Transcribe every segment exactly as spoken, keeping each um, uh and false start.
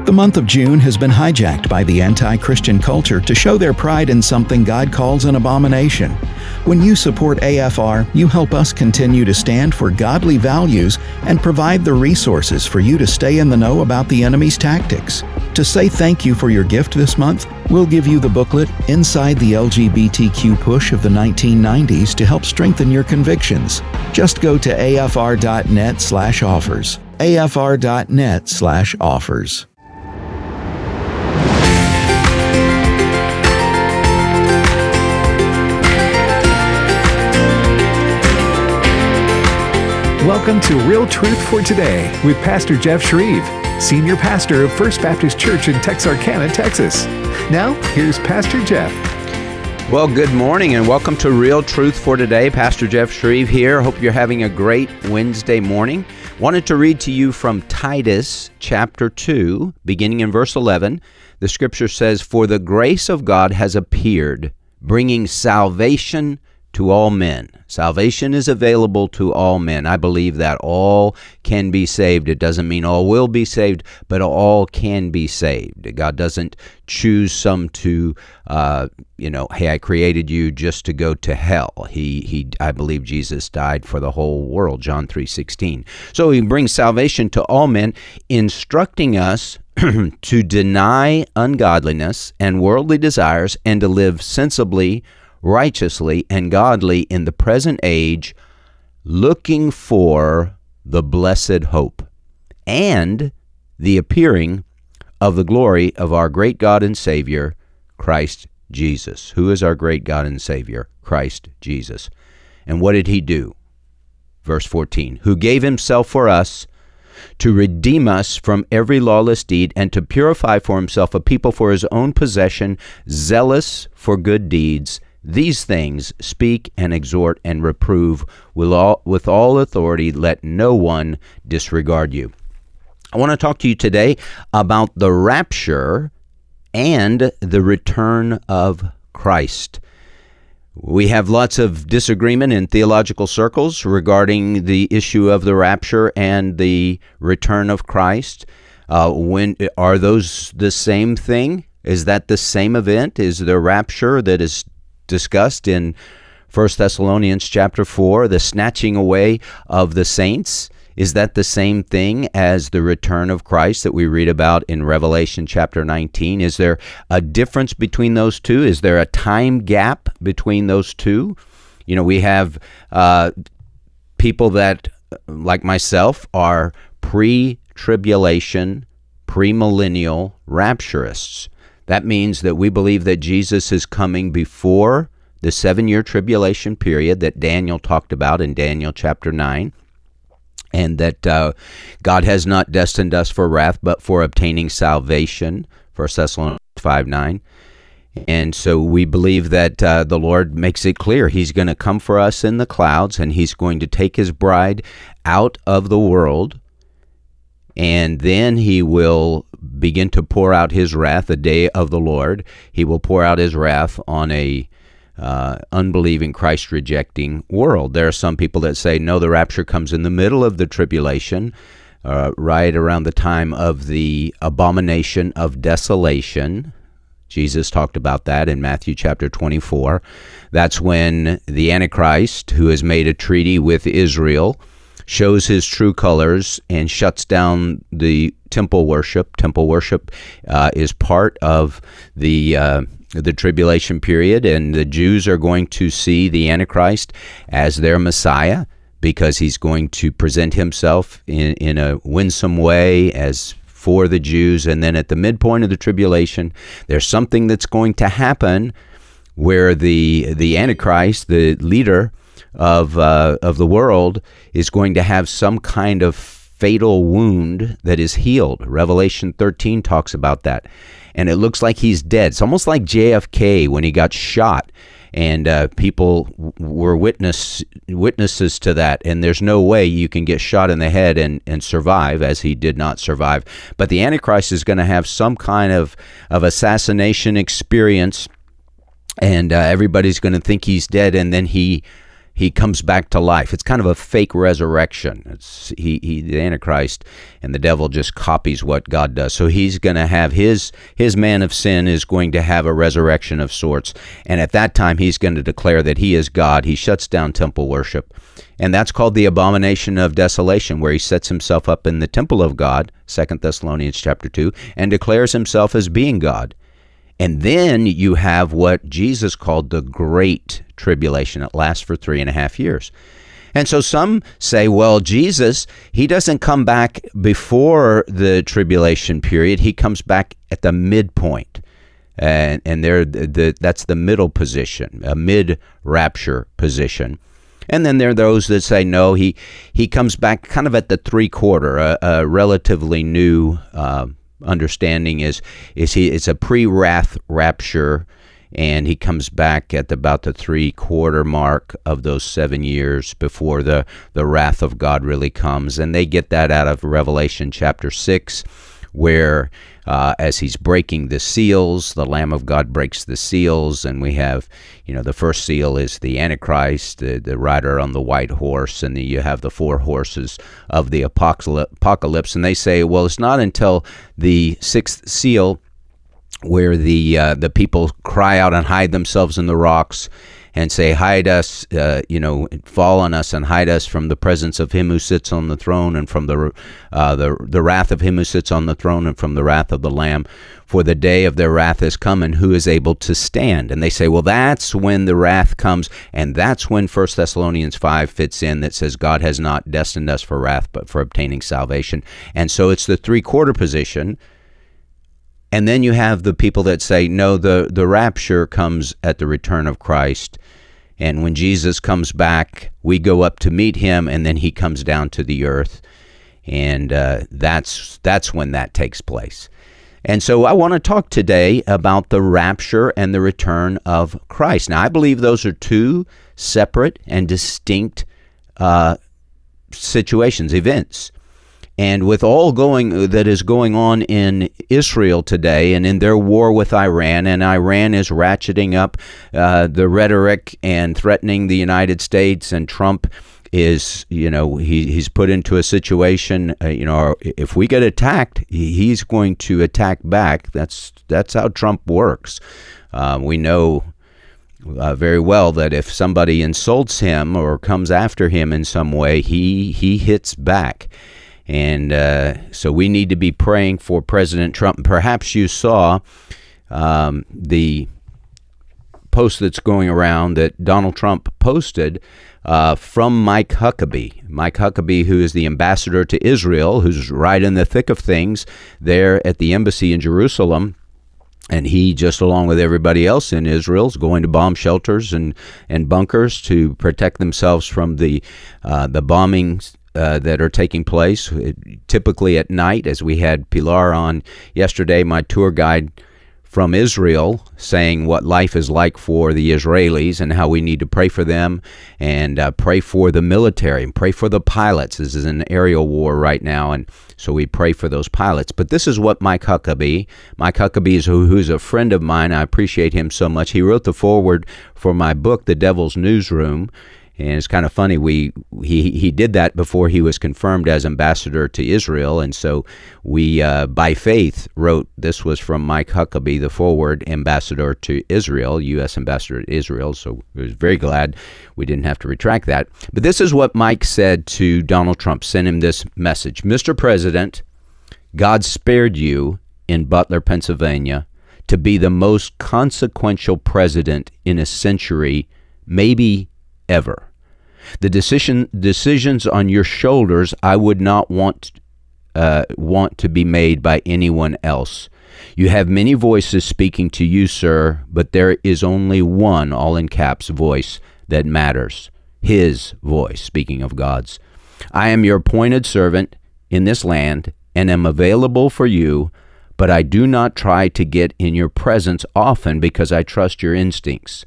The month of June has been hijacked by the anti-Christian culture to show their pride in something God calls an abomination. When you support A F R, you help us continue to stand for godly values and provide the resources for you to stay in the know about the enemy's tactics. To say thank you for your gift this month, we'll give you the booklet Inside the L G B T Q Push of the nineteen nineties to help strengthen your convictions. Just go to afr.net slash offers. afr.net slash offers. Welcome to Real Truth for Today with Pastor Jeff Shreve, Senior Pastor of First Baptist Church in Texarkana, Texas. Now, here's Pastor Jeff. Well, good morning and welcome to Real Truth for Today. Pastor Jeff Shreve here. Hope you're having a great Wednesday morning. Wanted to read to you from Titus chapter two, beginning in verse eleven. The scripture says, "For the grace of God has appeared, bringing salvation to all men." Salvation is available to all men. I believe that all can be saved. It doesn't mean all will be saved, but all can be saved. God doesn't choose some to, uh, you know, hey, I created you just to go to hell. He, he, I believe Jesus died for the whole world, John three sixteen. So he brings salvation to all men, instructing us to deny ungodliness and worldly desires and to live sensibly, righteously, and godly in the present age, looking for the blessed hope and the appearing of the glory of our great God and Savior, Christ Jesus. Who is our great God and Savior? Christ Jesus. And what did he do? Verse fourteen, who gave himself for us to redeem us from every lawless deed and to purify for himself a people for his own possession, zealous for good deeds. These things speak and exhort and reprove with all, with all authority. Let no one disregard you. I want to talk to you today about the rapture and the return of Christ. We have lots of disagreement in theological circles regarding the issue of the rapture and the return of Christ. Uh, when are those the same thing? Is that the same event? Is the rapture that is discussed in First Thessalonians chapter four, the snatching away of the saints? Is that the same thing as the return of Christ that we read about in Revelation chapter nineteen? Is there a difference between those two? Is there a time gap between those two? You know, we have uh, people that, like myself, are pre-tribulation, premillennial rapturists. That means that we believe that Jesus is coming before the seven-year tribulation period that Daniel talked about in Daniel chapter nine, and that uh, God has not destined us for wrath, but for obtaining salvation, First Thessalonians five nine. And so we believe that uh, the Lord makes it clear He's going to come for us in the clouds, and He's going to take His bride out of the world, and then He will begin to pour out His wrath, the day of the Lord. He will pour out His wrath on a uh, unbelieving, Christ-rejecting world. There are some people that say, no, the rapture comes in the middle of the tribulation, uh, right around the time of the abomination of desolation. Jesus talked about that in Matthew chapter twenty-four. That's when the Antichrist, who has made a treaty with Israel, shows his true colors and shuts down the temple worship. Temple worship uh, is part of the uh, the tribulation period, and the Jews are going to see the Antichrist as their Messiah because he's going to present himself in, in a winsome way as for the Jews. And then at the midpoint of the tribulation, there's something that's going to happen where the the Antichrist, the leader of uh, of the world, is going to have some kind of fatal wound that is healed. Revelation thirteen talks about that. And it looks like he's dead. It's almost like J F K when he got shot, and uh, people were witness witnesses to that. And there's no way you can get shot in the head and, and survive, as he did not survive. But the Antichrist is going to have some kind of, of assassination experience, and uh, everybody's going to think he's dead, and then he he comes back to life. It's kind of a fake resurrection. It's, he, he, the Antichrist and the devil just copies what God does. So he's going to have his his man of sin is going to have a resurrection of sorts. And at that time, he's going to declare that he is God. He shuts down temple worship. And that's called the abomination of desolation, where he sets himself up in the temple of God, Second Thessalonians chapter two, and declares himself as being God. And then you have what Jesus called the Great Tribulation. It lasts for three and a half years. And so some say, well, Jesus, he doesn't come back before the tribulation period. He comes back at the midpoint. And, and there, the, the, that's the middle position, a mid-rapture position. And then there are those that say, no, he, he comes back kind of at the three-quarter, a, a relatively new uh understanding is is he it's a pre-wrath rapture, and he comes back at about the three-quarter mark of those seven years before the the wrath of God really comes. And they get that out of Revelation chapter six, where uh, as he's breaking the seals, the Lamb of God breaks the seals, and we have, you know, the first seal is the Antichrist, the, the rider on the white horse, and then you have the four horses of the apocalypse. And they say, well, it's not until the sixth seal where the uh, the people cry out and hide themselves in the rocks and say, hide us, uh, you know, fall on us and hide us from the presence of him who sits on the throne, and from the uh, the the wrath of him who sits on the throne, and from the wrath of the Lamb. For the day of their wrath is come, and who is able to stand? And they say, well, that's when the wrath comes, and that's when First Thessalonians five fits in, that says God has not destined us for wrath, but for obtaining salvation. And so it's the three-quarter position. And then you have the people that say, no, the, the rapture comes at the return of Christ. And when Jesus comes back, we go up to meet him, and then he comes down to the earth. And uh, that's that's when that takes place. And so I want to talk today about the rapture and the return of Christ. Now, I believe those are two separate and distinct uh, situations, events. And with all going that is going on in Israel today, and in their war with Iran, and Iran is ratcheting up uh, the rhetoric and threatening the United States, and Trump is, you know, he, he's put into a situation, uh, you know, if we get attacked, he's going to attack back. That's that's how Trump works. Uh, we know uh, very well that if somebody insults him or comes after him in some way, he he hits back. And uh, so we need to be praying for President Trump. Perhaps you saw um, the post that's going around that Donald Trump posted uh, from Mike Huckabee. Mike Huckabee, who is the ambassador to Israel, who's right in the thick of things there at the embassy in Jerusalem. And he, just along with everybody else in Israel, is going to bomb shelters and, and bunkers to protect themselves from the uh, the bombings Uh, that are taking place, typically at night, as we had Pilar on yesterday, my tour guide from Israel, saying what life is like for the Israelis and how we need to pray for them, and uh, pray for the military and pray for the pilots. This is an aerial war right now, and so we pray for those pilots. But this is what Mike Huckabee, Mike Huckabee is who, who's a friend of mine. I appreciate him so much. He wrote the foreword for my book, The Devil's Newsroom. And it's kind of funny, we he he did that before he was confirmed as ambassador to Israel. And so we, uh, by faith, wrote, this was from Mike Huckabee, the forward ambassador to Israel, U S ambassador to Israel. So I was very glad we didn't have to retract that. But this is what Mike said to Donald Trump, sent him this message. Mister President, God spared you in Butler, Pennsylvania, to be the most consequential president in a century, maybe ever. The decision decisions on your shoulders I would not want uh, want to be made by anyone else. You have many voices speaking to you, sir, but there is only one, all in caps, voice that matters. His voice, speaking of God's. I am your appointed servant in this land and am available for you, but I do not try to get in your presence often because I trust your instincts.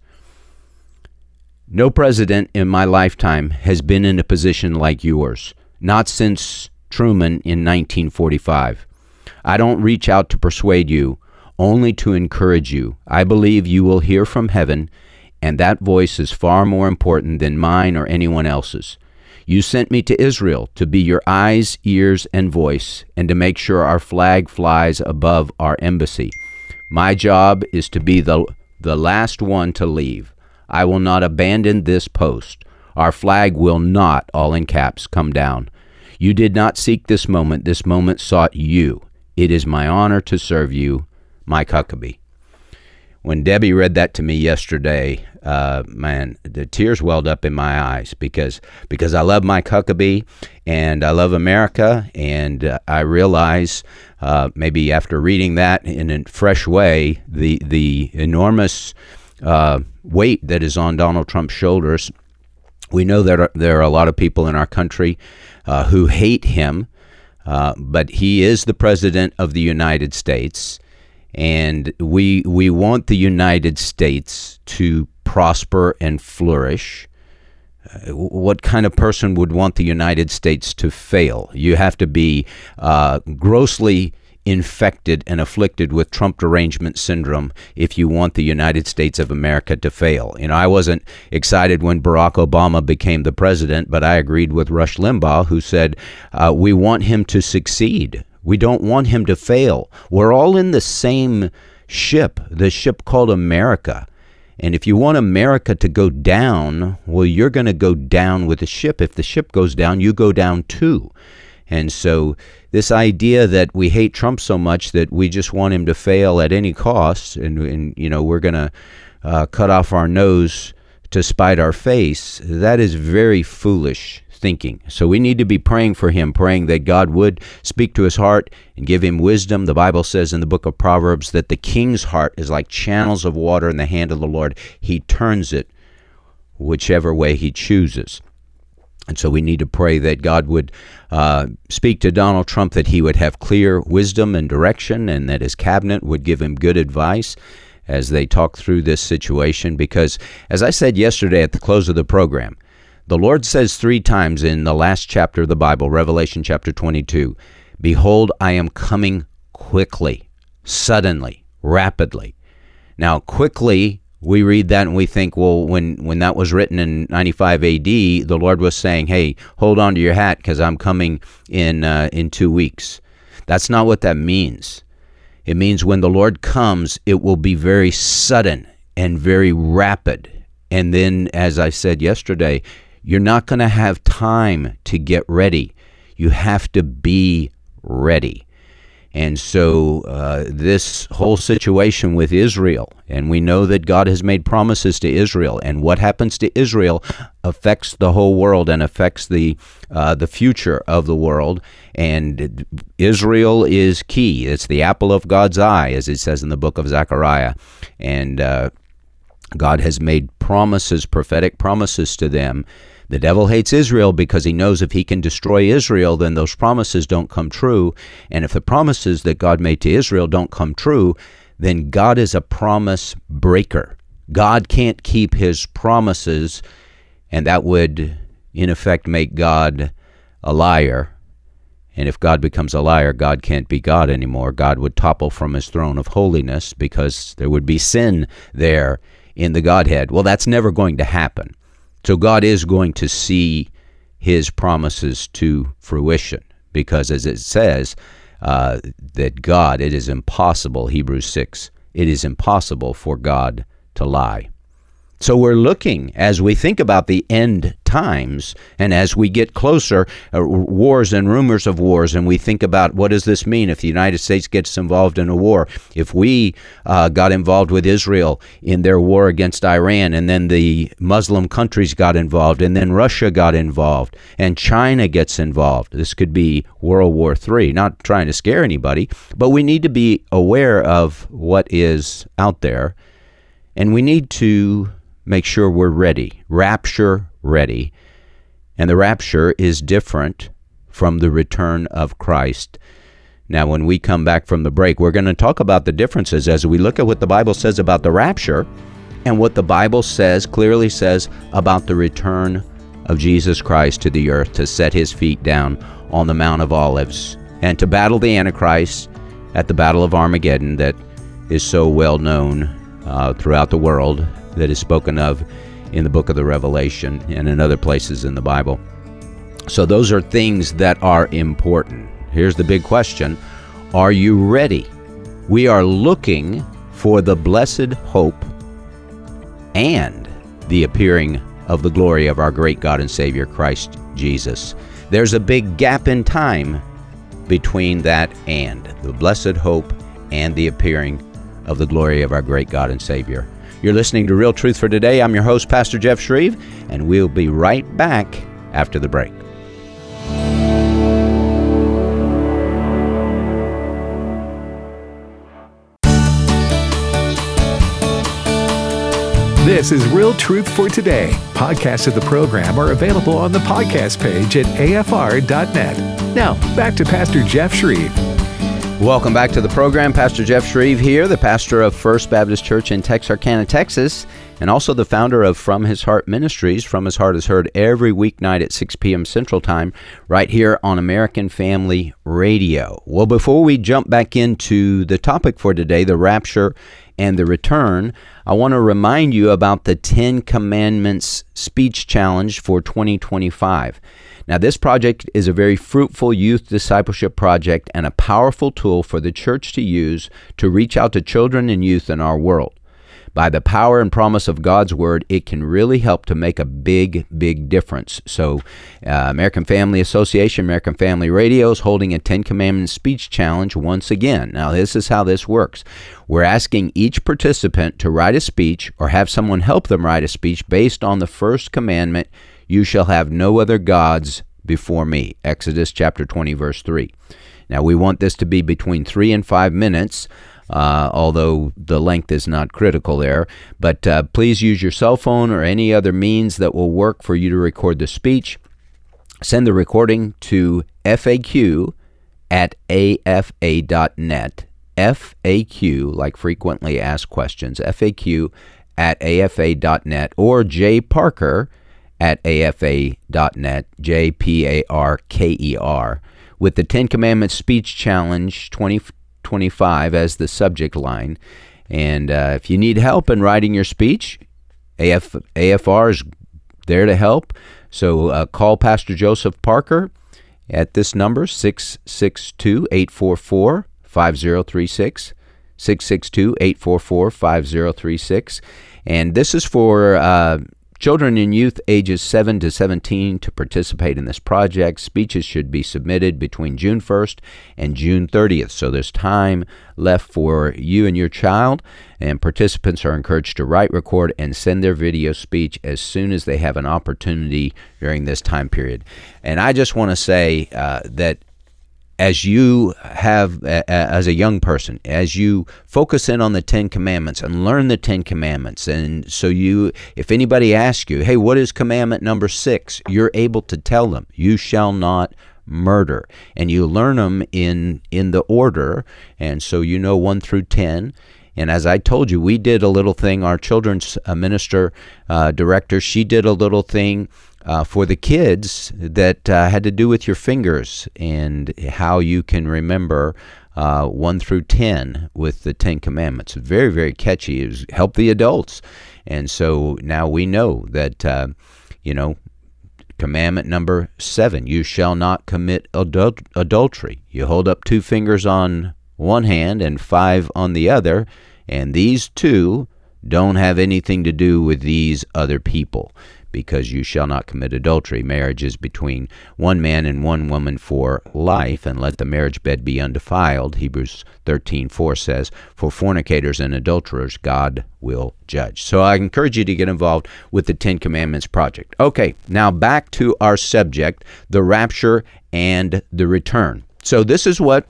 No president in my lifetime has been in a position like yours, not since Truman in nineteen forty-five. I don't reach out to persuade you, only to encourage you. I believe you will hear from heaven and that voice is far more important than mine or anyone else's. You sent me to Israel to be your eyes, ears, and voice, and to make sure our flag flies above our embassy. My job is to be the, the last one to leave. I will not abandon this post. Our flag will not, all in caps, come down. You did not seek this moment. This moment sought you. It is my honor to serve you, Mike Huckabee. When Debbie read that to me yesterday, uh, man, the tears welled up in my eyes because because I love Mike Huckabee and I love America, and uh, I realize uh, maybe after reading that in a fresh way, the the enormous uh, weight that is on Donald Trump's shoulders. We know that there are a lot of people in our country uh, who hate him, uh, but he is the president of the United States. And we we want the United States to prosper and flourish. Uh, what kind of person would want the United States to fail? You have to be uh, grossly infected and afflicted with Trump derangement syndrome if you want the United States of America to fail. You know, I wasn't excited when Barack Obama became the president, but I agreed with Rush Limbaugh, who said uh, we want him to succeed. We don't want him to fail. We're all in the same ship, the ship called America. And if you want America to go down, well, you're going to go down with the ship. If the ship goes down, you go down too. And so this idea that we hate Trump so much that we just want him to fail at any cost, and, and you know, we're going to uh, cut off our nose to spite our face, that is very foolish thinking. So we need to be praying for him, praying that God would speak to his heart and give him wisdom. The Bible says in the book of Proverbs that the king's heart is like channels of water in the hand of the Lord. He turns it whichever way he chooses. And so we need to pray that God would uh, speak to Donald Trump, that he would have clear wisdom and direction, and that his cabinet would give him good advice as they talk through this situation. Because, as I said yesterday at the close of the program, the Lord says three times in the last chapter of the Bible, Revelation chapter twenty-two, "Behold, I am coming quickly, suddenly, rapidly." Now, quickly, we read that and we think, well, when, when that was written in ninety-five A D, the Lord was saying, hey, hold on to your hat because I'm coming in uh, in two weeks. That's not what that means. It means when the Lord comes, it will be very sudden and very rapid. And then, as I said yesterday, you're not going to have time to get ready. You have to be ready. And so uh, this whole situation with Israel, and we know that God has made promises to Israel, and what happens to Israel affects the whole world and affects the uh, the future of the world. And Israel is key. It's the apple of God's eye, as it says in the book of Zechariah. And uh, God has made promises, prophetic promises to them. The devil hates Israel because he knows if he can destroy Israel, then those promises don't come true. And if the promises that God made to Israel don't come true, then God is a promise breaker. God can't keep his promises, and that would, in effect, make God a liar. And if God becomes a liar, God can't be God anymore. God would topple from his throne of holiness because there would be sin there in the Godhead. Well, that's never going to happen. So God is going to see his promises to fruition because, as it says, uh, that God, it is impossible, Hebrews six, it is impossible for God to lie. So we're looking, as we think about the end times, and as we get closer, uh, wars and rumors of wars, and we think about what does this mean if the United States gets involved in a war? If we uh, got involved with Israel in their war against Iran, and then the Muslim countries got involved, and then Russia got involved, and China gets involved, this could be World War Three. Not trying to scare anybody, but we need to be aware of what is out there, and we need to make sure we're ready, rapture ready. And the rapture is different from the return of Christ. Now, when we come back from the break, we're going to talk about the differences as we look at what the Bible says about the rapture and what the Bible says, clearly says, about the return of Jesus Christ to the earth to set his feet down on the Mount of Olives and to battle the Antichrist at the Battle of Armageddon that is so well known uh, throughout the world. that is spoken of in the book of the Revelation and in other places in the Bible. So those are things that are important. Here's the big question. Are you ready? We are looking for the blessed hope and the appearing of the glory of our great God and Savior, Christ Jesus. There's a big gap in time between that and the blessed hope and the appearing of the glory of our great God and Savior. You're listening to Real Truth for Today. I'm your host, Pastor Jeff Shreve, and we'll be right back after the break. This is Real Truth for Today. Podcasts of the program are available on the podcast page at A F R dot net. Now, back to Pastor Jeff Shreve. Welcome back to the program. Pastor Jeff Shreve here, the pastor of First Baptist Church in Texarkana, Texas, and also the founder of From His Heart Ministries. From His Heart is heard every weeknight at six p.m. Central Time, right here on American Family Radio. Well, before we jump back into the topic for today, the rapture and the return, I want to remind you about the Ten Commandments Speech Challenge for twenty twenty-five. Now, this project is a very fruitful youth discipleship project and a powerful tool for the church to use to reach out to children and youth in our world. By the power and promise of God's Word, it can really help to make a big, big difference. So, uh, American Family Association, American Family Radio is holding a Ten Commandments Speech Challenge once again. Now, this is how this works. We're asking each participant to write a speech or have someone help them write a speech based on the first commandment, "You shall have no other gods before me," Exodus chapter twenty, verse three. Now, we want this to be between three and five minutes. Uh, although the length is not critical there. But uh, please use your cell phone or any other means that will work for you to record the speech. Send the recording to F A Q at A F A dot net. F A Q, like frequently asked questions, F A Q at A F A dot net, or J Parker at A F A dot net, J P A R K E R, with the Ten Commandments Speech Challenge twenty twenty-five as the subject line. And uh, if you need help in writing your speech, A F, A F R is there to help. So uh, call Pastor Joseph Parker at this number, six six two, eight four four, five zero three six, six six two, eight four four, five zero three six. And this is for uh, children and youth ages seven to seventeen to participate in this project. Speeches should be submitted between June first and June thirtieth. So there's time left for you and your child, and participants are encouraged to write, record, and send their video speech as soon as they have an opportunity during this time period. And I just want to say uh, that as you have, uh, as a young person, as you focus in on the Ten Commandments and learn the Ten Commandments, and so you, if anybody asks you, hey, what is commandment number six? You're able to tell them, you shall not murder. And you learn them in, in the order, and so you know one through ten. And as I told you, we did a little thing, our children's uh, minister, uh, director, she did a little thing Uh, for the kids that uh, had to do with your fingers and how you can remember uh, one through ten with the Ten Commandments. Very, very catchy. It was, helped the adults. And so now we know that, uh, you know, commandment number seven, you shall not commit adul- adultery. You hold up two fingers on one hand and five on the other, and these two don't have anything to do with these other people, because you shall not commit adultery. Marriage is between one man and one woman for life, and let the marriage bed be undefiled. Hebrews thirteen four says, for fornicators and adulterers God will judge. So I encourage you to get involved with the Ten Commandments Project. Okay, now back to our subject, the rapture and the return. So this is what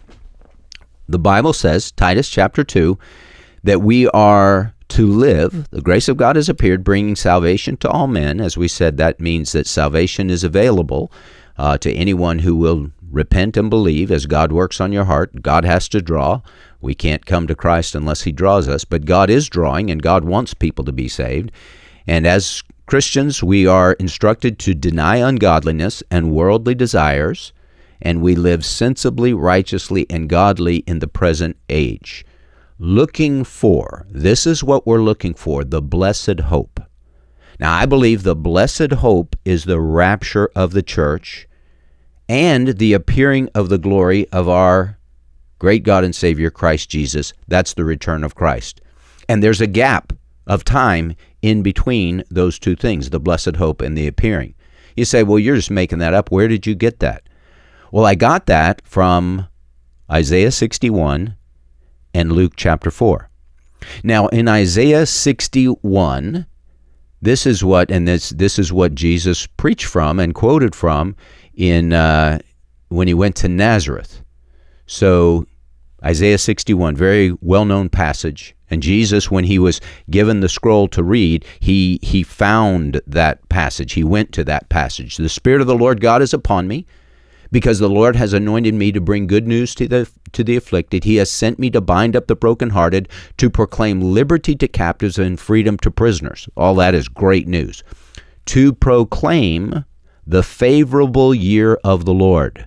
the Bible says, Titus chapter two, that we are to live. The grace of God has appeared, bringing salvation to all men. As we said, that means that salvation is available uh, to anyone who will repent and believe as God works on your heart. God has to draw. We can't come to Christ unless He draws us, but God is drawing, and God wants people to be saved. And as Christians, we are instructed to deny ungodliness and worldly desires, and we live sensibly, righteously, and godly in the present age, looking for, this is what we're looking for, the blessed hope. Now, I believe the blessed hope is the rapture of the church and the appearing of the glory of our great God and Savior, Christ Jesus. That's the return of Christ. And there's a gap of time in between those two things, the blessed hope and the appearing. You say, well, you're just making that up. Where did you get that? Well, I got that from Isaiah sixty-one and Luke chapter four. Now, in Isaiah sixty-one, this is what, and this this is what Jesus preached from and quoted from in uh, when he went to Nazareth. So Isaiah sixty-one, very well-known passage. And Jesus, when he was given the scroll to read, he he found that passage. He went to that passage. The Spirit of the Lord God is upon me, because the Lord has anointed me to bring good news to the to the afflicted. He has sent me to bind up the brokenhearted, to proclaim liberty to captives and freedom to prisoners. All that is great news. To proclaim the favorable year of the Lord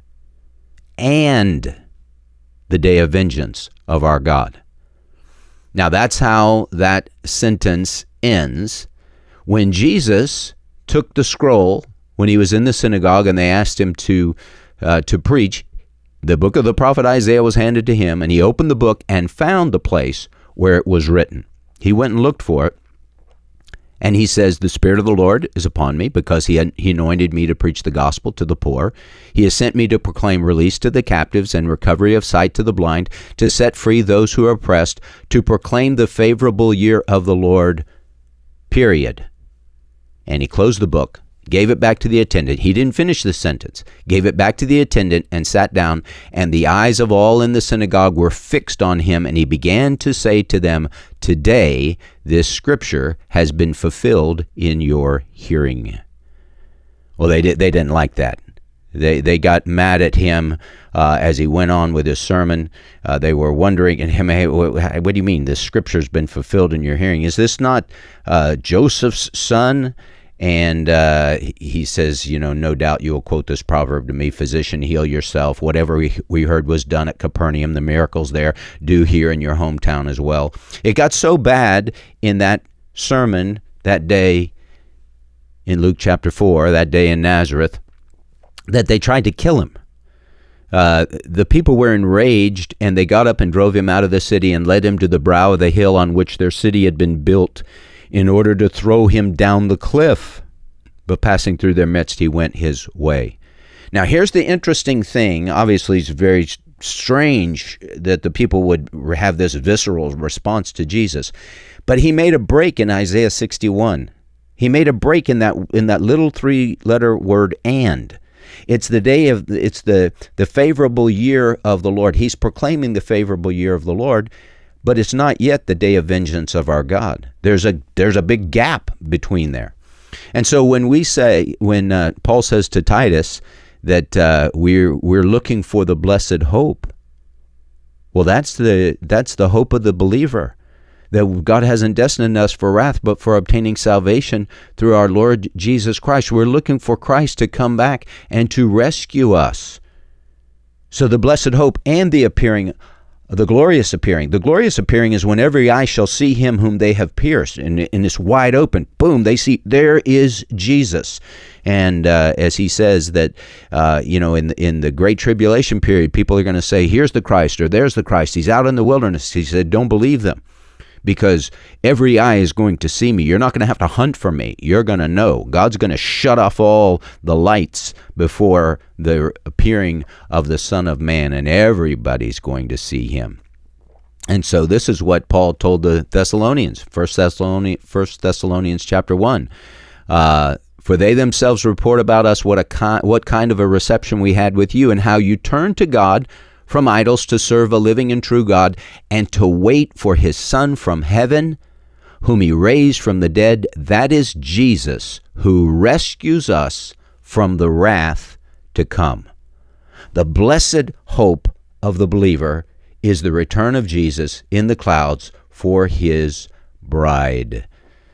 and the day of vengeance of our God. Now, that's how that sentence ends. When Jesus took the scroll, when he was in the synagogue and they asked him to uh, to preach, the book of the prophet Isaiah was handed to him, and he opened the book and found the place where it was written. He went and looked for it, and he says, the Spirit of the Lord is upon me, because he, had, he anointed me to preach the gospel to the poor. He has sent me to proclaim release to the captives and recovery of sight to the blind, to set free those who are oppressed, to proclaim the favorable year of the Lord, period. And he closed the book, gave it back to the attendant. He didn't finish the sentence. Gave it back to the attendant and sat down, and the eyes of all in the synagogue were fixed on him, and he began to say to them, today this scripture has been fulfilled in your hearing. Well, they did, they didn't like that. They they got mad at him uh, as he went on with his sermon. Uh, they were wondering, and him, hey, what, what do you mean this scripture's been fulfilled in your hearing? Is this not uh, Joseph's son? And uh, he says, you know, no doubt you will quote this proverb to me, physician, heal yourself. Whatever we, we heard was done at Capernaum, the miracles there, do here in your hometown as well. It got so bad in that sermon that day in Luke chapter four, that day in Nazareth, that they tried to kill him. Uh, the people were enraged, and they got up and drove him out of the city and led him to the brow of the hill on which their city had been built, in order to throw him down the cliff. But passing through their midst, he went his way. Now, here's the interesting thing. Obviously, it's very strange that the people would have this visceral response to Jesus. But he made a break in Isaiah sixty-one. He made a break in that in that little three-letter word, and. It's the day of, it's the, the favorable year of the Lord. He's proclaiming the favorable year of the Lord, but it's not yet the day of vengeance of our God. There's a there's a big gap between there. And so when we say, when uh, Paul says to Titus that uh, we're we're looking for the blessed hope, well, that's the that's the hope of the believer, that God hasn't destined us for wrath, but for obtaining salvation through our Lord Jesus Christ. We're looking for Christ to come back and to rescue us. So the blessed hope and the appearing The glorious appearing. The glorious appearing is when every eye shall see him whom they have pierced. And, and it's wide open. Boom, they see, there is Jesus. And uh, as he says that, uh, you know, in the, in the Great Tribulation period, people are going to say, here's the Christ, or there's the Christ. He's out in the wilderness. He said, don't believe them, because every eye is going to see me. You're not going to have to hunt for me. You're going to know. God's going to shut off all the lights before the appearing of the Son of Man, and everybody's going to see him. And so this is what Paul told the Thessalonians, First Thessalonians, First Thessalonians chapter one. Uh, For they themselves report about us what a ki- what kind of a reception we had with you, and how you turned to God from idols to serve a living and true God, and to wait for his Son from heaven, whom he raised from the dead, that is Jesus, who rescues us from the wrath to come. The blessed hope of the believer is the return of Jesus in the clouds for his bride.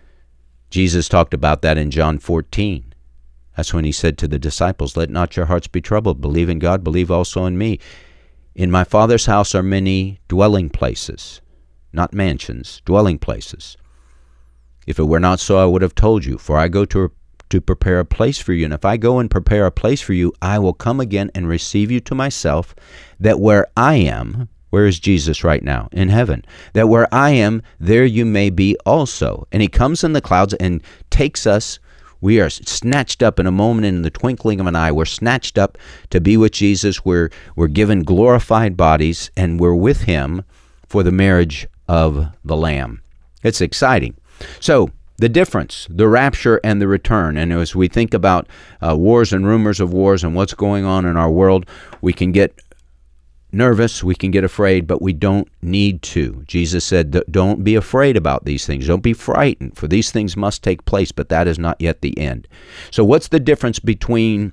Jesus talked about that in John fourteen. That's when he said to the disciples, let not your hearts be troubled. Believe in God, believe also in me. In my Father's house are many dwelling places. not mansions, dwelling places. If it were not so, I would have told you, for I go to to prepare a place for you. And if I go and prepare a place for you, I will come again and receive you to myself, that where I am, where is Jesus right now? In heaven. That where I am, there you may be also. And he comes in the clouds and takes us. We are snatched up in a moment, in the twinkling of an eye. We're snatched up to be with Jesus. We're, we're given glorified bodies, and we're with him for the marriage of the Lamb. It's exciting. So, the difference, the rapture and the return. And as we think about uh, wars and rumors of wars and what's going on in our world, we can get nervous, we can get afraid, but we don't need to. Jesus said, don't be afraid about these things. Don't be frightened, for these things must take place, but that is not yet the end. So what's the difference between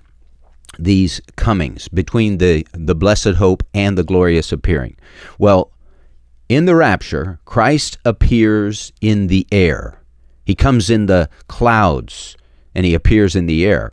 these comings, between the, the blessed hope and the glorious appearing? Well, in the rapture, Christ appears in the air. He comes in the clouds, and he appears in the air.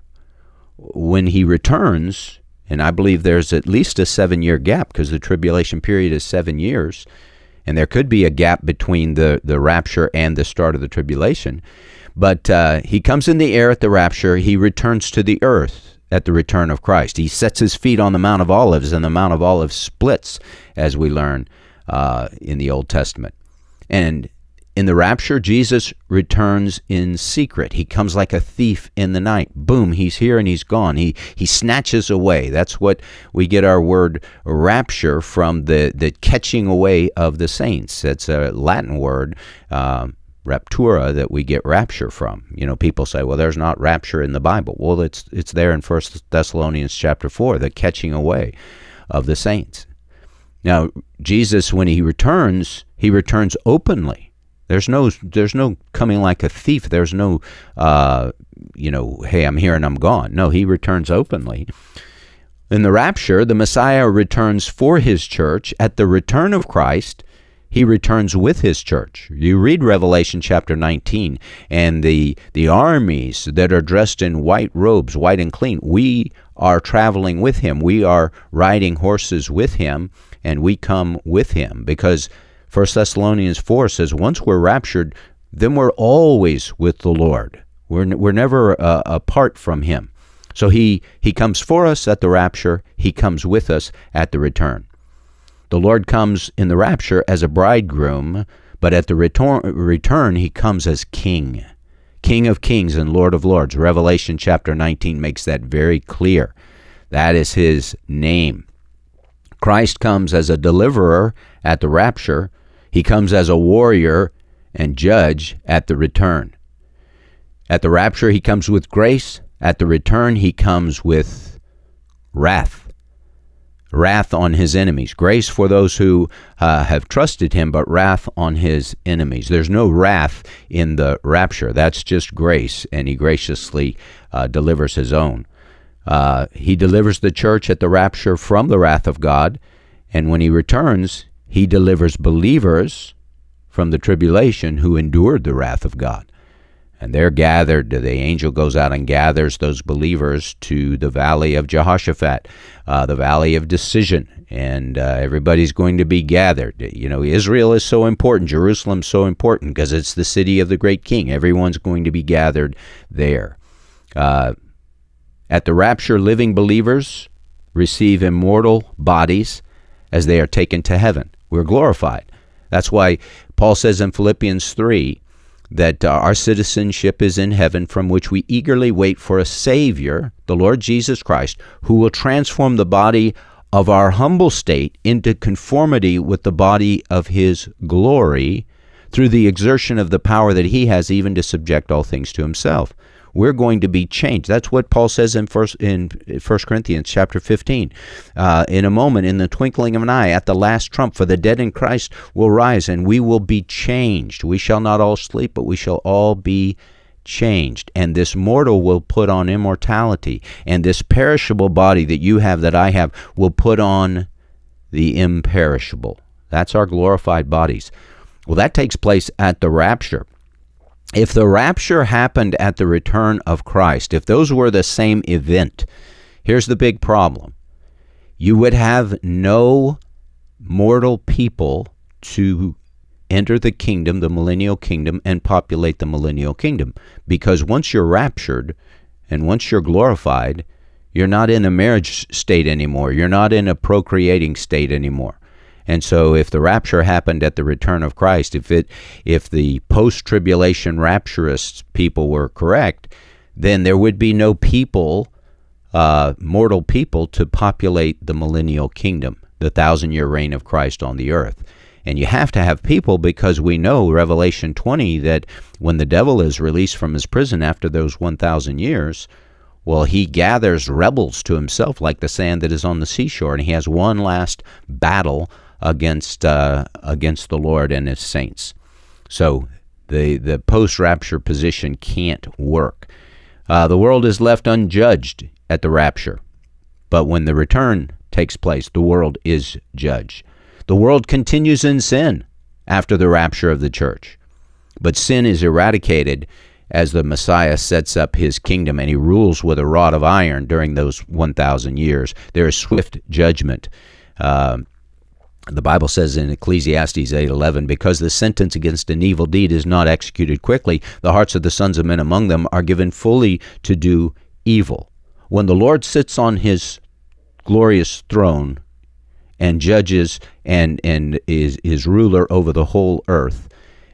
When he returns, and I believe there's at least a seven-year gap, because the tribulation period is seven years, and there could be a gap between the, the rapture and the start of the tribulation. But uh, he comes in the air at the rapture. He returns to the earth at the return of Christ. He sets his feet on the Mount of Olives, and the Mount of Olives splits, as we learn uh, in the Old Testament. And in the rapture, Jesus returns in secret. He comes like a thief in the night. Boom, he's here and he's gone. He he snatches away. That's what we get our word rapture from, the, the catching away of the saints. It's a Latin word, um, raptura, that we get rapture from. You know, people say, well, there's not rapture in the Bible. Well, it's it's there in First Thessalonians chapter four, the catching away of the saints. Now, Jesus, when he returns, he returns openly. There's no, there's no coming like a thief. There's no, uh, you know, hey, I'm here and I'm gone. No, he returns openly. In the rapture, the Messiah returns for his church. At the return of Christ, he returns with his church. You read Revelation chapter nineteen, and the the armies that are dressed in white robes, white and clean, we are traveling with him. We are riding horses with him, and we come with him, because First Thessalonians four says, once we're raptured, then we're always with the Lord. We're we're never uh, apart from him. So he, he comes for us at the rapture. He comes with us at the return. The Lord comes in the rapture as a bridegroom, but at the return, return he comes as king. King of kings and Lord of lords. Revelation chapter nineteen makes that very clear. That is his name. Christ comes as a deliverer at the rapture. He comes as a warrior and judge at the return. At the rapture, he comes with grace. At the return, he comes with wrath. Wrath on his enemies. Grace for those who uh, have trusted him, but wrath on his enemies. There's no wrath in the rapture. That's just grace, and he graciously uh, delivers his own. Uh, he delivers the church at the rapture from the wrath of God, and when he returns, he delivers believers from the tribulation who endured the wrath of God. And they're gathered. The angel goes out and gathers those believers to the valley of Jehoshaphat, uh, the valley of decision. And uh, everybody's going to be gathered. You know, Israel is so important. Jerusalem's so important because it's the city of the great king. Everyone's going to be gathered there. Uh, at the rapture, living believers receive immortal bodies as they are taken to heaven. We're glorified. That's why Paul says in Philippians three that uh, our citizenship is in heaven, from which we eagerly wait for a Savior, the Lord Jesus Christ, who will transform the body of our humble state into conformity with the body of his glory through the exertion of the power that he has even to subject all things to himself. We're going to be changed. That's what Paul says in First in First Corinthians chapter fifteen. Uh, in a moment, in the twinkling of an eye, at the last trump, for the dead in Christ will rise, and we will be changed. We shall not all sleep, but we shall all be changed. And this mortal will put on immortality, and this perishable body that you have, that I have, will put on the imperishable. That's our glorified bodies. Well, that takes place at the rapture. If the rapture happened at the return of Christ, if those were the same event, here's the big problem. You would have no mortal people to enter the kingdom, the millennial kingdom, and populate the millennial kingdom. Because once you're raptured and once you're glorified, you're not in a marriage state anymore. You're not in a procreating state anymore. And so if the rapture happened at the return of Christ, if it, if the post-tribulation rapturist people were correct, then there would be no people, uh, mortal people, to populate the millennial kingdom, the thousand-year reign of Christ on the earth. And you have to have people, because we know, Revelation twenty, that when the devil is released from his prison after those one thousand years, well, he gathers rebels to himself like the sand that is on the seashore, and he has one last battle against uh, against the Lord and his saints. So the the post-rapture position can't work. Uh, the world is left unjudged at the rapture, but when the return takes place, the world is judged. The world continues in sin after the rapture of the church, but sin is eradicated as the Messiah sets up his kingdom and he rules with a rod of iron during those one thousand years. There is swift judgment. Uh, The Bible says in Ecclesiastes eight eleven, because the sentence against an evil deed is not executed quickly, the hearts of the sons of men among them are given fully to do evil. When the Lord sits on his glorious throne and judges and, and is, is ruler over the whole earth,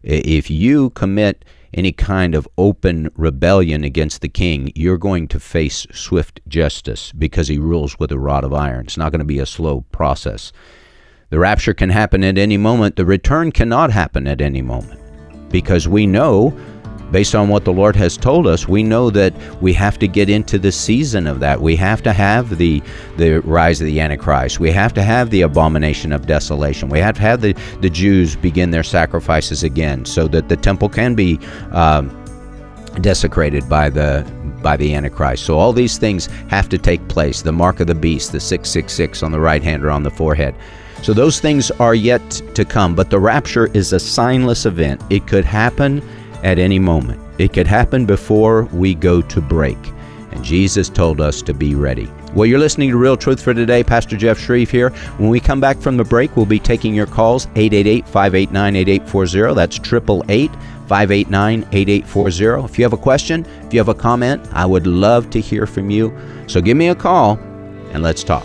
if you commit any kind of open rebellion against the king, you're going to face swift justice because he rules with a rod of iron. It's not going to be a slow process. The rapture can happen at any moment. The return cannot happen at any moment, because we know, based on what the Lord has told us, we know that we have to get into the season of that. We have to have the the rise of the Antichrist. We have to have the abomination of desolation. We have to have the, the Jews begin their sacrifices again, so that the temple can be um, desecrated by the by the Antichrist. So all these things have to take place. The mark of the beast, the six six six on the right hand or on the forehead. So those things are yet to come, but the rapture is a signless event. It could happen at any moment. It could happen before we go to break. And Jesus told us to be ready. Well, you're listening to Real Truth for Today. Pastor Jeff Shreve here. When we come back from the break, we'll be taking your calls, eight eight eight, five eight nine, eight eight four zero. That's eight eight eight, five eight nine, eight eight four zero. If you have a question, if you have a comment, I would love to hear from you. So give me a call and let's talk.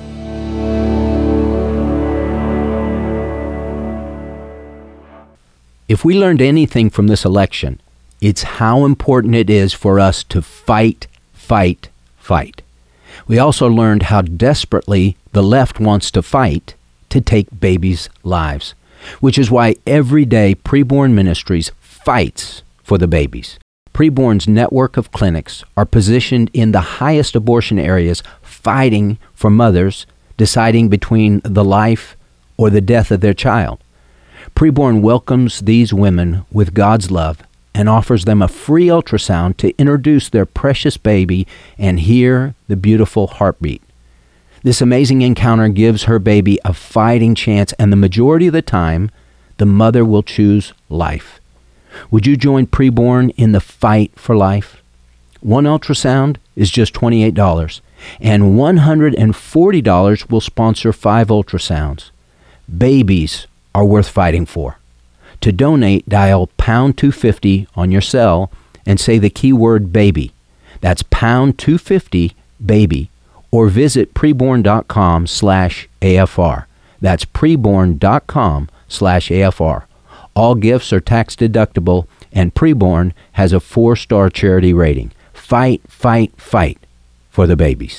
If we learned anything from this election, it's how important it is for us to fight, fight, fight. We also learned how desperately the left wants to fight to take babies' lives, which is why every day Preborn Ministries fights for the babies. Preborn's network of clinics are positioned in the highest abortion areas, fighting for mothers deciding between the life or the death of their child. Preborn welcomes these women with God's love and offers them a free ultrasound to introduce their precious baby and hear the beautiful heartbeat. This amazing encounter gives her baby a fighting chance, and the majority of the time, the mother will choose life. Would you join Preborn in the fight for life? One ultrasound is just twenty-eight dollars, and one hundred forty dollars will sponsor five ultrasounds. Babies are worth fighting for. To donate, dial pound two fifty on your cell and say the keyword baby. That's pound two fifty baby, or visit preborn.com slash AFR. That's preborn.com slash AFR. All gifts are tax deductible, and Preborn has a four-star charity rating. Fight, fight, fight for the babies.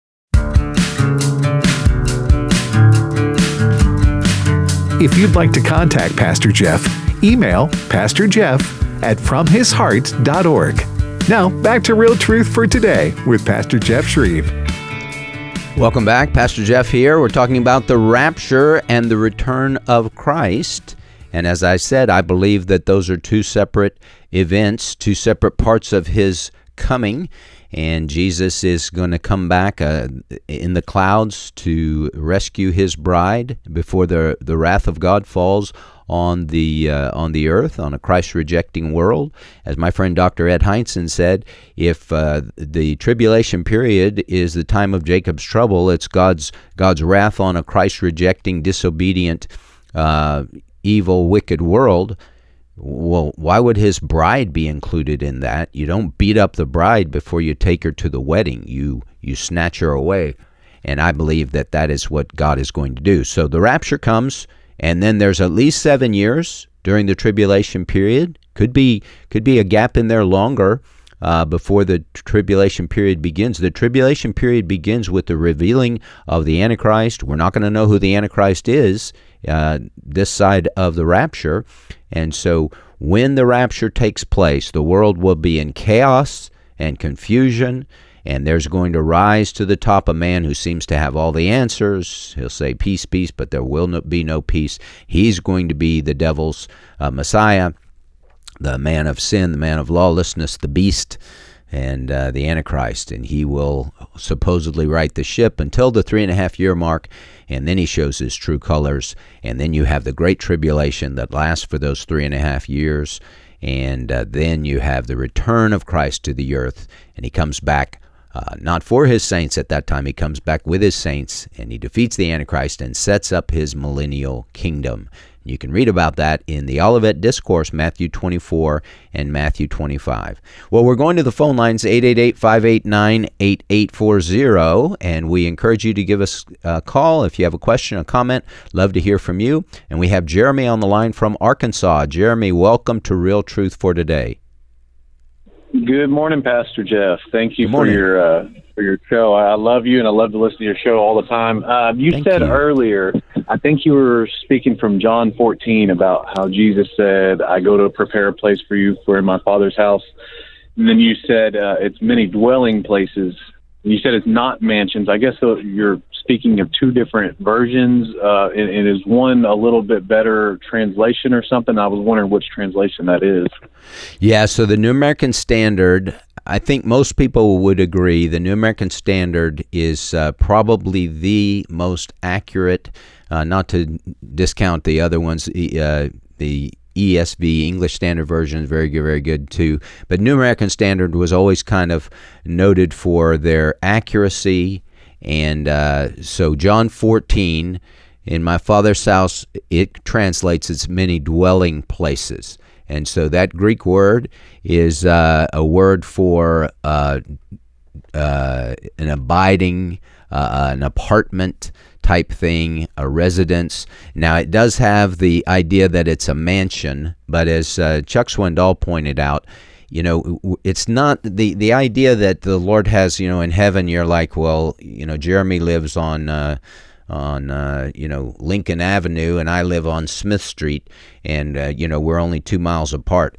If you'd like to contact Pastor Jeff, email Pastor Jeff at from his heart dot org. Now, back to Real Truth for Today with Pastor Jeff Shreve. Welcome back. Pastor Jeff here. We're talking about the rapture and the return of Christ. And as I said, I believe that those are two separate events, two separate parts of his coming. And Jesus is going to come back uh, in the clouds to rescue his bride before the the wrath of God falls on the uh, on the earth, on a Christ-rejecting world. As my friend Doctor Ed Heinzen said, if uh, the tribulation period is the time of Jacob's trouble, it's God's God's wrath on a Christ-rejecting, disobedient uh, evil, wicked world, well, why would his bride be included in that? You don't beat up the bride before you take her to the wedding. You you snatch her away. And I believe that that is what God is going to do. So the rapture comes, and then there's at least seven years during the tribulation period. Could be could be a gap in there longer uh, before the tribulation period begins. The tribulation period begins with the revealing of the Antichrist. We're not going to know who the Antichrist is uh, this side of the rapture. And so when the rapture takes place, the world will be in chaos and confusion, and there's going to rise to the top a man who seems to have all the answers. He'll say, peace, peace, but there will no, be no peace. He's going to be the devil's uh, Messiah, the man of sin, the man of lawlessness, the beast, and uh, the Antichrist. And he will supposedly right the ship until the three and a half year mark, and then he shows his true colors. And then you have the great tribulation that lasts for those three and a half years. And uh, then you have the return of Christ to the earth, and he comes back Uh, not for his saints at that time. He comes back with his saints, and he defeats the Antichrist and sets up his millennial kingdom. You can read about that in the Olivet Discourse, Matthew twenty-four and Matthew twenty-five. Well, we're going to the phone lines, eight eight eight, five eight nine, eight eight four zero, and we encourage you to give us a call if you have a question, a comment. Love to hear from you. And we have Jeremy on the line from Arkansas. Jeremy, welcome to Real Truth for Today. Good morning, Pastor Jeff. Thank you for your uh, for your show. I love you, and I love to listen to your show all the time. Uh, you Thank said you. earlier, I think you were speaking from John fourteen about how Jesus said, I go to prepare a place for you for in my Father's house. And then you said uh, it's many dwelling places. You said it's not mansions. I guess uh, you're speaking of two different versions, uh, and, and is one a little bit better translation or something? I was wondering which translation that is. Yeah, so the New American Standard, I think most people would agree, the New American Standard is uh, probably the most accurate, uh, not to discount the other ones, uh, the E S V, English Standard Version, is very good, very good too. But New American Standard was always kind of noted for their accuracy. And uh, so John fourteen, in my Father's house, it translates as many dwelling places. And so that Greek word is uh, a word for uh, uh, an abiding, uh, an apartment type thing, a residence. Now, it does have the idea that it's a mansion, but as uh, Chuck Swindoll pointed out, you know, it's not the, the idea that the Lord has, you know, in heaven, you're like, well, you know, Jeremy lives on, uh, on, uh, you know, Lincoln Avenue, and I live on Smith Street, and, uh, you know, we're only two miles apart.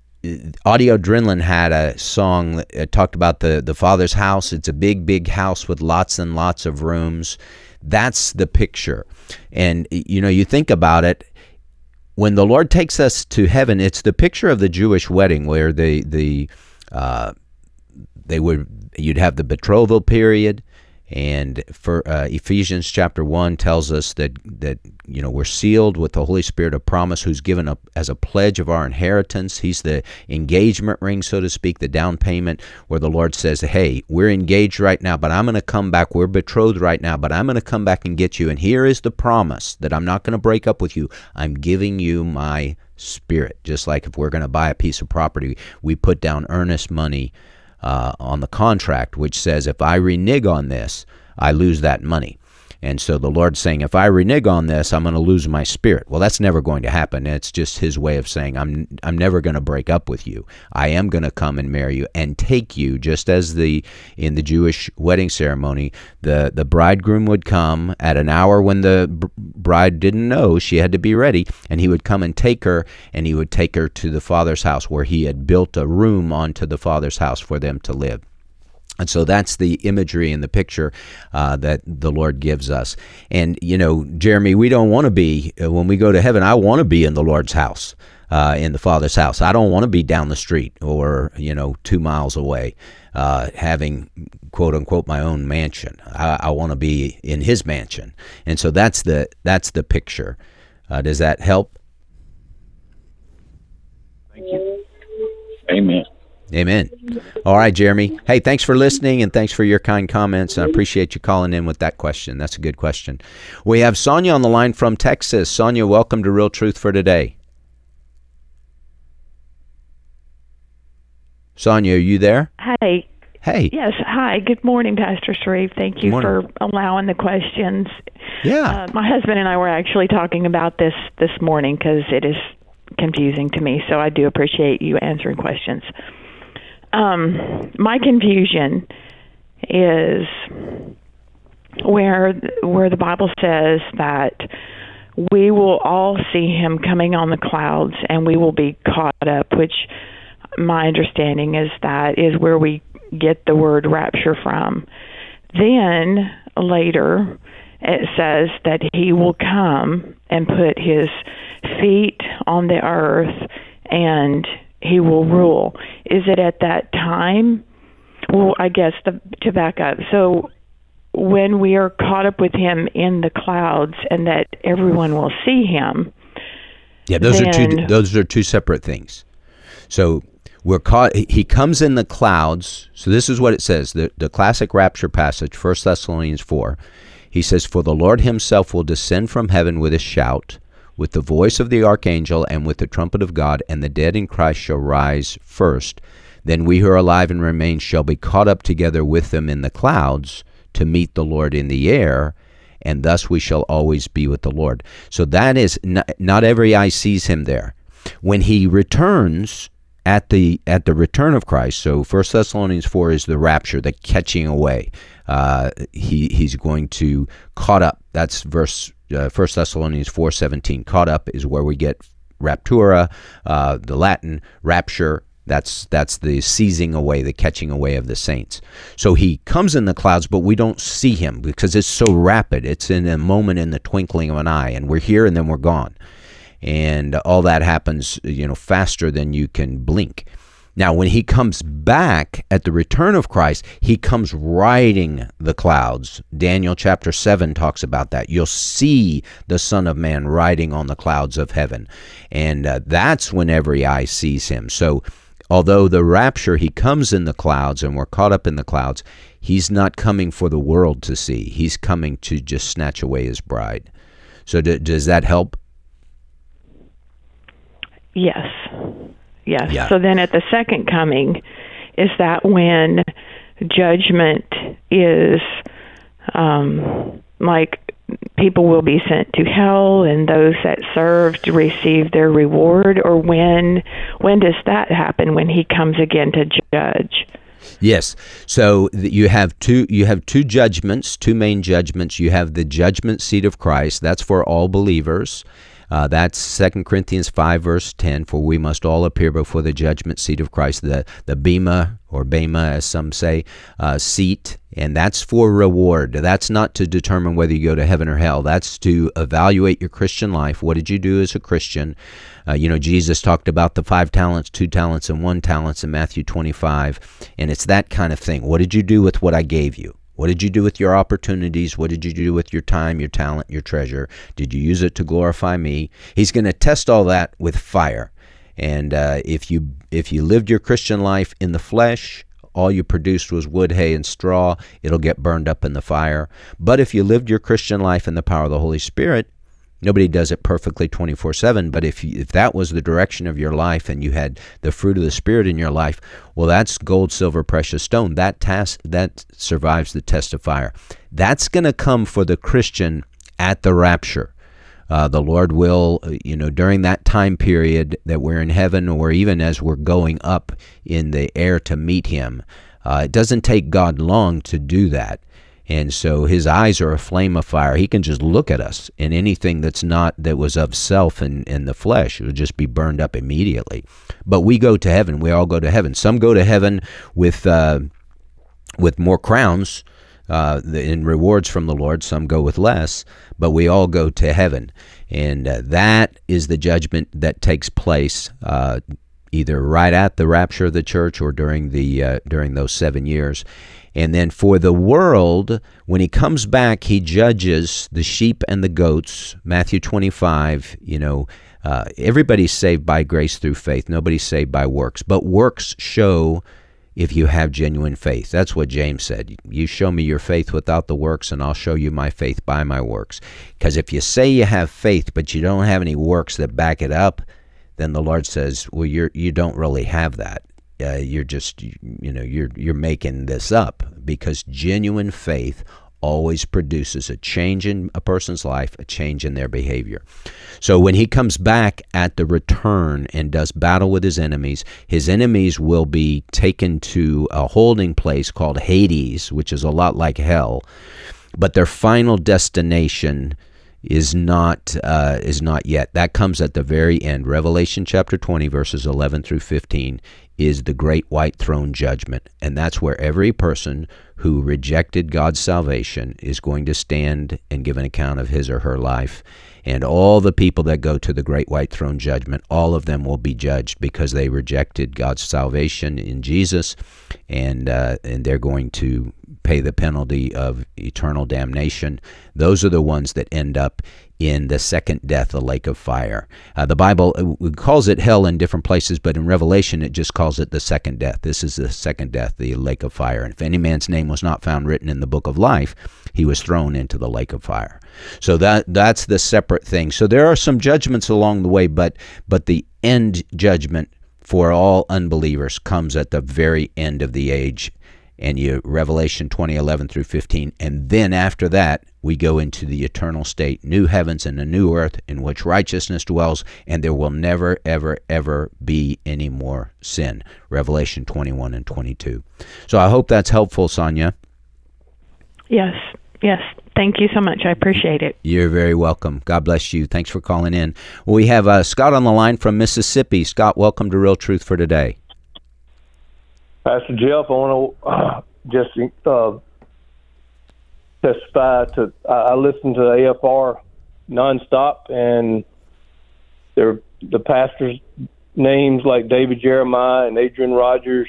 Audio Adrenaline had a song that talked about the, the Father's house. It's a big, big house with lots and lots of rooms. That's the picture. And, you know, you think about it, when the Lord takes us to heaven, it's the picture of the Jewish wedding where the, the uh, they would, you'd have the betrothal period. And for uh, Ephesians chapter one tells us that, that you know, we're sealed with the Holy Spirit of promise, who's given up as a pledge of our inheritance. He's the engagement ring, so to speak, the down payment, where the Lord says, hey, we're engaged right now, but I'm going to come back. We're betrothed right now, but I'm going to come back and get you. And here is the promise that I'm not going to break up with you. I'm giving you my Spirit. Just like if we're going to buy a piece of property, we put down earnest money Uh, on the contract, which says if I renege on this, I lose that money. And so the Lord's saying, if I renege on this, I'm going to lose my Spirit. Well, that's never going to happen. It's just his way of saying, I'm I'm never going to break up with you. I am going to come and marry you and take you, just as the in the Jewish wedding ceremony, the, the bridegroom would come at an hour when the b- bride didn't know she had to be ready, and he would come and take her, and he would take her to the Father's house, where he had built a room onto the Father's house for them to live. And so that's the imagery and the picture uh, that the Lord gives us. And, you know, Jeremy, we don't want to be, uh, when we go to heaven, I want to be in the Lord's house, uh, in the Father's house. I don't want to be down the street or, you know, two miles away, uh, having, quote unquote, my own mansion. I, I want to be in his mansion. And so that's the, that's the picture. Uh, does that help? Thank you. Amen. Amen. All right, Jeremy. Hey, thanks for listening, and thanks for your kind comments. I appreciate you calling in with that question. That's a good question. We have Sonia on the line from Texas. Sonia, welcome to Real Truth for Today. Sonia, are you there? Hey. Hey. Yes. Hi. Good morning, Pastor Sharif. Thank you for allowing the questions. Yeah. Uh, my husband and I were actually talking about this this morning because it is confusing to me, so I do appreciate you answering questions. Um, my confusion is where where the Bible says that we will all see him coming on the clouds and we will be caught up, which my understanding is that is where we get the word rapture from. Then later it says that he will come and put his feet on the earth and he will rule. Is it at that time? Well, I guess the, to back up. So when we are caught up with him in the clouds and that everyone will see him. Yeah, those then, are two those are two separate things. So we're caught he comes in the clouds. So this is what it says, the the classic rapture passage, First Thessalonians four. He says, "For the Lord himself will descend from heaven with a shout, with the voice of the archangel, and with the trumpet of God, and the dead in Christ shall rise first. Then we who are alive and remain shall be caught up together with them in the clouds to meet the Lord in the air, and thus we shall always be with the Lord." So that is, not, not every eye sees him there. When he returns at the at the return of Christ, so First Thessalonians four is the rapture, the catching away. Uh, he he's going to caught up. That's verse uh, First Thessalonians four seventeen. Caught up is where we get raptura, uh, the Latin rapture. That's that's the seizing away, the catching away of the saints. So he comes in the clouds, but we don't see him because it's so rapid. It's in a moment, in the twinkling of an eye, and we're here and then we're gone. And all that happens, you know, faster than you can blink. Now, when he comes back at the return of Christ, he comes riding the clouds. Daniel chapter seven talks about that. You'll see the Son of Man riding on the clouds of heaven. And uh, that's when every eye sees him. So although the rapture, he comes in the clouds and we're caught up in the clouds, he's not coming for the world to see. He's coming to just snatch away his bride. So d- does that help? Yes. Yes. Yeah. So then at the second coming, is that when judgment is um, like people will be sent to hell and those that serve to receive their reward? Or when when does that happen, when he comes again to judge? Yes. So you have two you have two judgments, two main judgments. You have the judgment seat of Christ. That's for all believers. Uh, that's Second Corinthians five, verse ten, for we must all appear before the judgment seat of Christ, the, the bema, or bema, as some say, uh, seat, and that's for reward. That's not to determine whether you go to heaven or hell. That's to evaluate your Christian life. What did you do as a Christian? Uh, you know, Jesus talked about the five talents, two talents, and one talents in Matthew twenty-five, and it's that kind of thing. What did you do with what I gave you? What did you do with your opportunities? What did you do with your time, your talent, your treasure? Did you use it to glorify me? He's going to test all that with fire. And uh, if you if you lived your Christian life in the flesh, all you produced was wood, hay, and straw, it'll get burned up in the fire. But if you lived your Christian life in the power of the Holy Spirit, nobody does it perfectly twenty-four seven, but if you, if that was the direction of your life and you had the fruit of the Spirit in your life, well, that's gold, silver, precious stone. That task, that survives the test of fire. That's going to come for the Christian at the rapture. Uh, the Lord will, you know, during that time period that we're in heaven, or even as we're going up in the air to meet him, uh, it doesn't take God long to do that. And so his eyes are a flame of fire. He can just look at us, and anything that's not, that was of self and in the flesh, it would just be burned up immediately. But we go to heaven. We all go to heaven. Some go to heaven with uh, with more crowns uh, in rewards from the Lord. Some go with less, but we all go to heaven. And uh, that is the judgment that takes place uh, either right at the rapture of the church or during the uh, during those seven years. And then for the world, when he comes back, he judges the sheep and the goats. Matthew twenty-five, you know, Uh, everybody's saved by grace through faith. Nobody's saved by works. But works show if you have genuine faith. That's what James said. You show me your faith without the works, and I'll show you my faith by my works. Because if you say you have faith, but you don't have any works that back it up, then the Lord says, well, you're you don't really have that. Uh, you're just, you know, you're you're making this up. Because genuine faith always produces a change in a person's life, a change in their behavior. So when he comes back at the return and does battle with his enemies, his enemies will be taken to a holding place called Hades, which is a lot like hell, but their final destination is not uh, is not yet. That comes at the very end. Revelation chapter twenty, verses eleven through fifteen, is the great white throne judgment. And that's where every person who rejected God's salvation is going to stand and give an account of his or her life. And all the people that go to the great white throne judgment, all of them will be judged because they rejected God's salvation in Jesus, and uh, and they're going to pay the penalty of eternal damnation. Those are the ones that end up in the second death, the lake of fire. Uh, the Bible calls it hell in different places, but in Revelation it just calls it the second death. This is the second death, the lake of fire. And if any man's name was not found written in the book of life, he was thrown into the lake of fire. So that that's the separate thing. So there are some judgments along the way, but but the end judgment for all unbelievers comes at the very end of the age. And you Revelation twenty, eleven through fifteen, and then after that we go into the eternal state, new heavens and a new earth in which righteousness dwells, and there will never, ever, ever be any more sin. Revelation twenty-one and twenty-two. So I hope that's helpful, Sonia. Yes, yes. Thank you so much. I appreciate it. You're very welcome. God bless you. Thanks for calling in. Well, we have uh, Scott on the line from Mississippi. Scott, welcome to Real Truth for Today. Pastor Jeff, I want to uh, just uh, testify to. I, I listen to A F R nonstop, and they're, the pastors' names like David Jeremiah and Adrian Rogers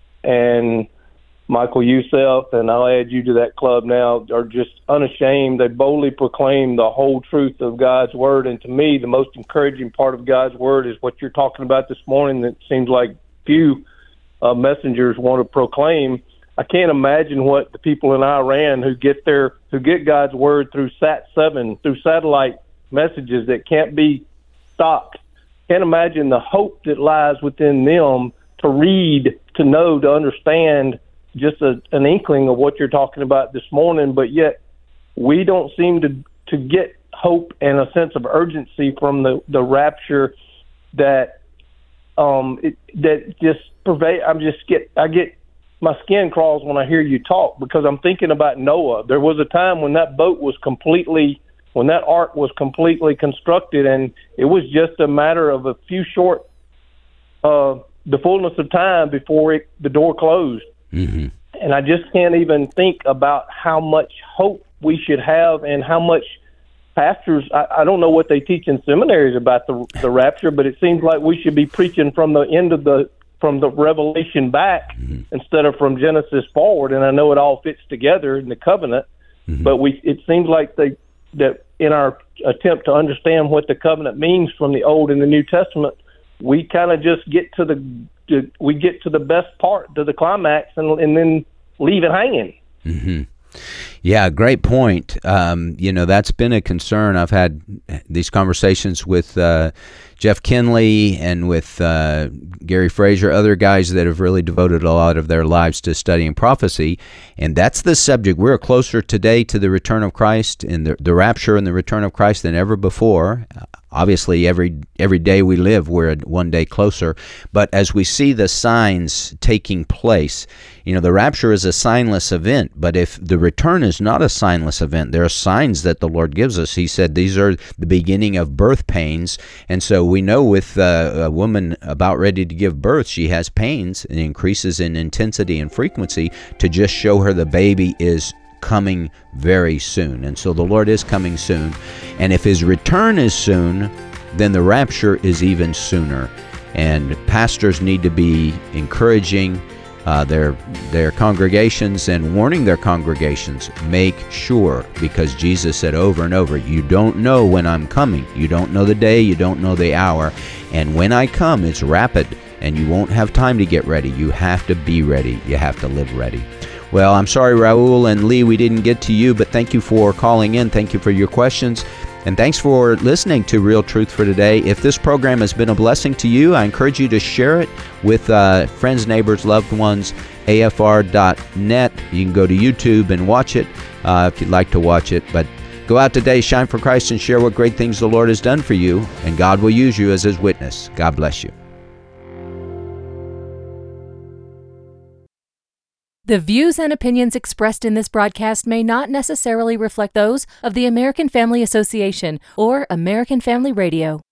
and Michael Youssef, and I'll add you to that club now, are just unashamed. They boldly proclaim the whole truth of God's Word. And to me, the most encouraging part of God's Word is what you're talking about this morning that seems like few Uh, messengers want to proclaim. I can't imagine what the people in Iran who get their who get God's word through Sat seven, through satellite messages that can't be stopped. Can't imagine the hope that lies within them to read, to know, to understand just a, an inkling of what you're talking about this morning. But yet we don't seem to to get hope and a sense of urgency from the the rapture that um it, that just pervade. I'm just get I get my skin crawls when I hear you talk, because I'm thinking about Noah. There was a time when that boat was completely, when that ark was completely constructed, and it was just a matter of a few short, uh, the fullness of time before it, the door closed. Mm-hmm. And I just can't even think about how much hope we should have, and how much pastors, I, I don't know what they teach in seminaries about the, the rapture, but it seems like we should be preaching from the end of the, from the Revelation back, mm-hmm. instead of from Genesis forward. And I know it all fits together in the covenant, mm-hmm. but we, it seems like they, that in our attempt to understand what the covenant means from the Old and the New Testament, we kind of just get to the, to, we get to the best part, to the climax, and, and then leave it hanging. Mm-hmm. Yeah, great point. Um, you know, that's been a concern. I've had these conversations with uh, Jeff Kinley and with uh, Gary Fraser, other guys that have really devoted a lot of their lives to studying prophecy. And that's the subject. We're closer today to the return of Christ and the, the rapture and the return of Christ than ever before. Uh, obviously, every every day we live, we're one day closer. But as we see the signs taking place, you know, the rapture is a signless event. But if the return is not a signless event, there are signs that the Lord gives us. He said these are the beginning of birth pains. And so we know with uh, a woman about ready to give birth, she has pains and increases in intensity and frequency to just show her the baby is coming very soon. And so the Lord is coming soon. And if his return is soon, then the rapture is even sooner. And pastors need to be encouraging uh, their their congregations and warning their congregations, make sure, because Jesus said over and over, you don't know when I'm coming. You don't know the day, you don't know the hour. And when I come, it's rapid, and you won't have time to get ready. You have to be ready. You have to live ready. Well, I'm sorry, Raul and Lee, we didn't get to you, but thank you for calling in. Thank you for your questions. And thanks for listening to Real Truth for Today. If this program has been a blessing to you, I encourage you to share it with uh, friends, neighbors, loved ones, A F R dot net. You can go to YouTube and watch it uh, if you'd like to watch it. But go out today, shine for Christ, and share what great things the Lord has done for you, and God will use you as His witness. God bless you. The views and opinions expressed in this broadcast may not necessarily reflect those of the American Family Association or American Family Radio.